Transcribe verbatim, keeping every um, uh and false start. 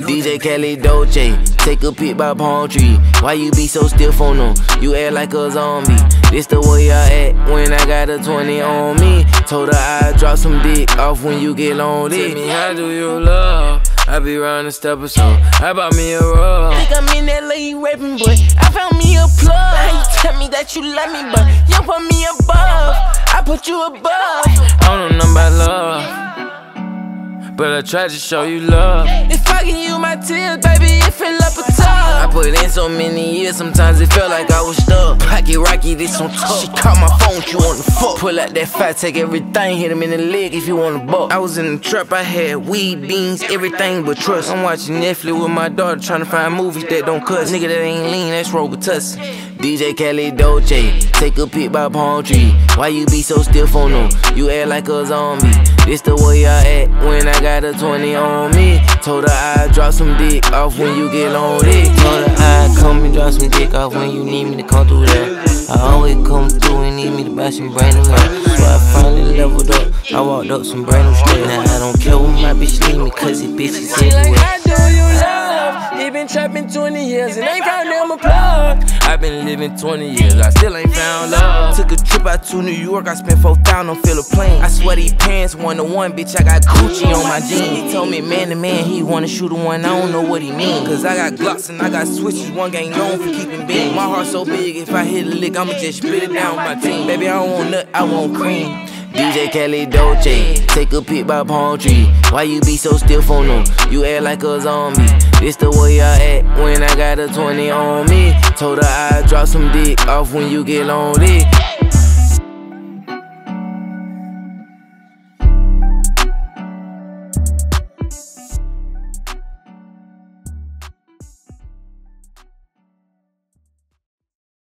D J Khaled Dolce, take a pic by palm tree. Why you be so stiff on them? You act like a zombie. This the way I act when I got a twenty on me. Told her I'd drop some dick off when you get lonely. Tell me how do you love? I be round the step or so. How about me a rub? Think I'm in L A rapping, but I found me a plug. How you tell me that you love me, but you put me above? I put you above. I don't know nothing about love, but I tried to show you love. If I give you my tears, baby, it fill up a tub. I put in so many years, sometimes it felt like I was stuck. Pocket Rocky, this on top. She called my phone, she wanna fuck. Pull out that fat, take everything, hit him in the leg if you wanna buck. I was in the trap, I had weed, beans, everything but trust. I'm watching Netflix with my daughter, trying to find movies that don't cuss. Nigga that ain't lean, that's Robitussin. D J Khaled Dolce, take a pic by palm tree. Why you be so stiff on them? You act like a zombie. This the way I act when I got a twenty on me. Told her I'd drop some dick off when you get lonely. Told her I'd come and drop some dick off when you need me to come through there. I always come through and need me to buy some brand new hair. So I finally leveled up, I walked up some brand new stairs. Now I don't care what my bitch leave me, cause it bitches everywhere. Like, how do you love? He been trapping twenty years and ain't found them a plug. I've been living twenty years, I still ain't found love. Took a trip out to New York, I spent four thousand on fill a plane. I swear these pants one to one, bitch, I got Gucci on my jeans. He told me man to man, he wanna shoot a one, I don't know what he mean. Cause I got Glocks and I got switches, one gang known for keeping big. My heart so big, if I hit a lick, I'ma just spit it down with my team. Baby, I don't want nut, I want cream. D J Khaled Dolce, take a pic by palm tree. Why you be so stiff on them? You act like a zombie. This the way I act when I got a twenty on me. Told her I'd drop some dick off when you get lonely.